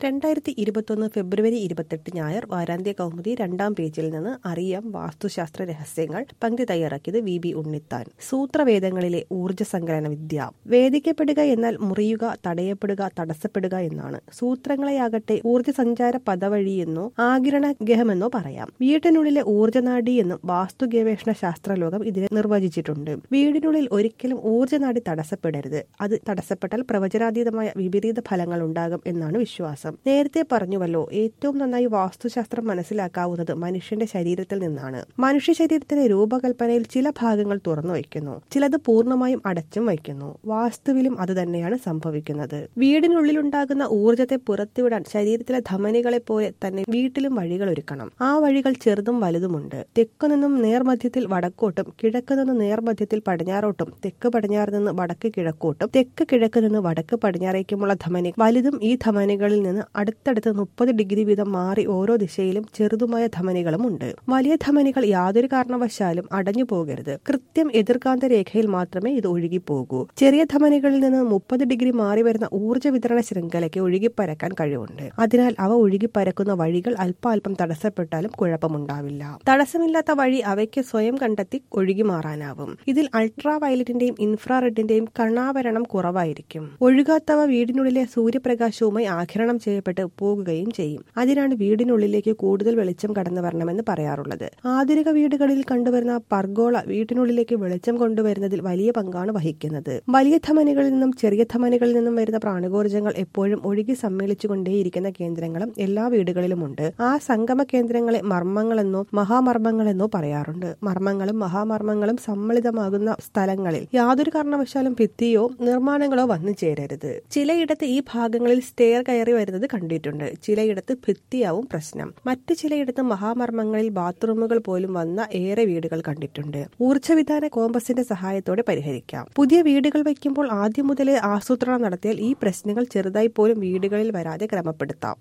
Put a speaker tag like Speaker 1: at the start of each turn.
Speaker 1: 2021 ഫെബ്രുവരി 28 ഞായർ വാരാന്ത്യ കൗമുദി 2-ാം പേജിൽ നിന്ന് അറിയാം വാസ്തുശാസ്ത്ര രഹസ്യങ്ങൾ. പങ്ക്തി തയ്യാറാക്കിയത് VB ഉണ്ണിത്താൻ. സൂത്രവേദങ്ങളിലെ ഊർജ്ജ സങ്കലന വിദ്യ. വേദിക്കപ്പെടുക എന്നാൽ മുറിയുക, തടയപ്പെടുക, തടസ്സപ്പെടുക എന്നാണ്. സൂത്രങ്ങളെയാകട്ടെ ഊർജ്ജ സഞ്ചാര പദവഴിയെന്നോ ആകിരണ ഗഹമെന്നോ പറയാം. വീടിനുള്ളിലെ ഊർജ്ജനാഡി എന്നും വാസ്തു ഗവേഷണ ശാസ്ത്രലോകം ഇതിനെ നിർവചിച്ചിട്ടുണ്ട്. വീടിനുള്ളിൽ ഒരിക്കലും ഊർജ്ജനാഡി തടസ്സപ്പെടരുത്. അത് തടസ്സപ്പെട്ടാൽ പ്രവചനാതീതമായ വിപരീത ഫലങ്ങൾ ഉണ്ടാകും എന്നാണ് വിശ്വാസം. നേരത്തെ പറഞ്ഞുവല്ലോ, ഏറ്റവും നന്നായി വാസ്തുശാസ്ത്രം മനസ്സിലാക്കാവുന്നത് മനുഷ്യന്റെ ശരീരത്തിൽ നിന്നാണ്. മനുഷ്യ ശരീരത്തിന്റെ രൂപകൽപ്പനയിൽ ചില ഭാഗങ്ങൾ തുറന്നു വയ്ക്കുന്നു, ചിലത് പൂർണ്ണമായും അടച്ചും വയ്ക്കുന്നു. വാസ്തുവിലും അത് തന്നെയാണ് സംഭവിക്കുന്നത്. വീടിനുള്ളിലുണ്ടാകുന്ന ഊർജ്ജത്തെ പുറത്തുവിടാൻ ശരീരത്തിലെ ധമനികളെ പോലെ തന്നെ വീട്ടിലും വഴികൾ ഒരുക്കണം. ആ വഴികൾ ചെറുതും വലുതുമുണ്ട്. തെക്കു നിന്നും നേർമധ്യത്തിൽ വടക്കോട്ടും, കിഴക്ക് നിന്ന് നേർമധ്യത്തിൽ പടിഞ്ഞാറോട്ടും, തെക്ക് പടിഞ്ഞാറ് നിന്ന് വടക്ക് കിഴക്കോട്ടും, തെക്ക് കിഴക്ക് നിന്ന് വടക്ക് പടിഞ്ഞാറേക്കുമുള്ള ധമനി വലുതും ഈ ധമനികളിൽ നിന്ന് അടുത്തടുത്ത് 30 ഡിഗ്രി വീതം മാറി ഓരോ ദിശയിലും ചെറുതുമായ ധമനികളും ഉണ്ട്. വലിയ ധമനികൾ യാതൊരു കാരണവശാലും അടഞ്ഞു പോകരുത്. കൃത്യം എതിർകാന്ത രേഖയിൽ മാത്രമേ ഇത് ഒഴുകിപ്പോകൂ. ചെറിയ ധമനികളിൽ നിന്ന് 30 ഡിഗ്രി മാറി വരുന്ന ഊർജ്ജ വിതരണ ശൃംഖലയ്ക്ക് ഒഴുകിപ്പരക്കാൻ കഴിവുണ്ട്. അതിനാൽ അവ ഒഴുകിപ്പരക്കുന്ന വഴികൾ അല്പാൽപ്പം തടസ്സപ്പെട്ടാലും കുഴപ്പമുണ്ടാവില്ല. തടസ്സമില്ലാത്ത വഴി അവയ്ക്ക് സ്വയം കണ്ടെത്തി ഒഴുകി മാറാനാവും. ഇതിൽ അൾട്രാ വയലറ്റിന്റെയും ഇൻഫ്രാറെഡിന്റെയും കണാവരണം കുറവായിരിക്കും. ഒഴുകാത്തവ വീടിനുള്ളിലെ സൂര്യപ്രകാശവുമായി ആഘിരണം ചെയ്യപ്പെട്ട് പോകുകയും ചെയ്യും. അതിനാണ് വീടിനുള്ളിലേക്ക് കൂടുതൽ വെളിച്ചം കടന്നു വരണമെന്ന് പറയാറുള്ളത്. ആധുനിക വീടുകളിൽ കണ്ടുവരുന്ന പർഗോള വീട്ടിനുള്ളിലേക്ക് വെളിച്ചം കൊണ്ടുവരുന്നതിൽ വലിയ പങ്കാണ് വഹിക്കുന്നത്. വലിയ ധമനികളിൽ നിന്നും ചെറിയ ധമനികളിൽ നിന്നും വരുന്ന പ്രാണകോർജ്ജങ്ങൾ എപ്പോഴും ഒഴുകി സമ്മേളിച്ചുകൊണ്ടേയിരിക്കുന്ന കേന്ദ്രങ്ങളും എല്ലാ വീടുകളിലുമുണ്ട്. ആ സംഗമ കേന്ദ്രങ്ങളെ മർമ്മങ്ങളെന്നോ മഹാമർമ്മങ്ങളെന്നോ പറയാറുണ്ട്. മർമ്മങ്ങളും മഹാമർമ്മങ്ങളും സമ്മളിതമാകുന്ന സ്ഥലങ്ങളിൽ യാതൊരു കാരണവശാലും ഭിത്തിയോ നിർമ്മാണങ്ങളോ വന്നു ചേരരുത്. ചിലയിടത്ത് ഈ ഭാഗങ്ങളിൽ സ്റ്റെയർ കയറി വരുന്നത് കണ്ടിട്ടുണ്ട്. ചിലയിടത്ത് ഭിത്തിയാവും പ്രശ്നം. മറ്റു ചിലയിടത്ത് മഹാമർമ്മങ്ങളിൽ ബാത്റൂമുകൾ പോലും വന്ന ഏറെ വീടുകൾ കണ്ടിട്ടുണ്ട്. ഊർജ്ജവിധാന കോമ്പസിന്റെ സഹായത്തോടെ പരിഹരിക്കാം. പുതിയ വീടുകൾ വയ്ക്കുമ്പോൾ ആദ്യം മുതലേ ആസൂത്രണം നടത്തിയാൽ ഈ പ്രശ്നങ്ങൾ ചെറുതായി പോലും വീടുകളിൽ വരാതെ ക്രമപ്പെടുത്താം.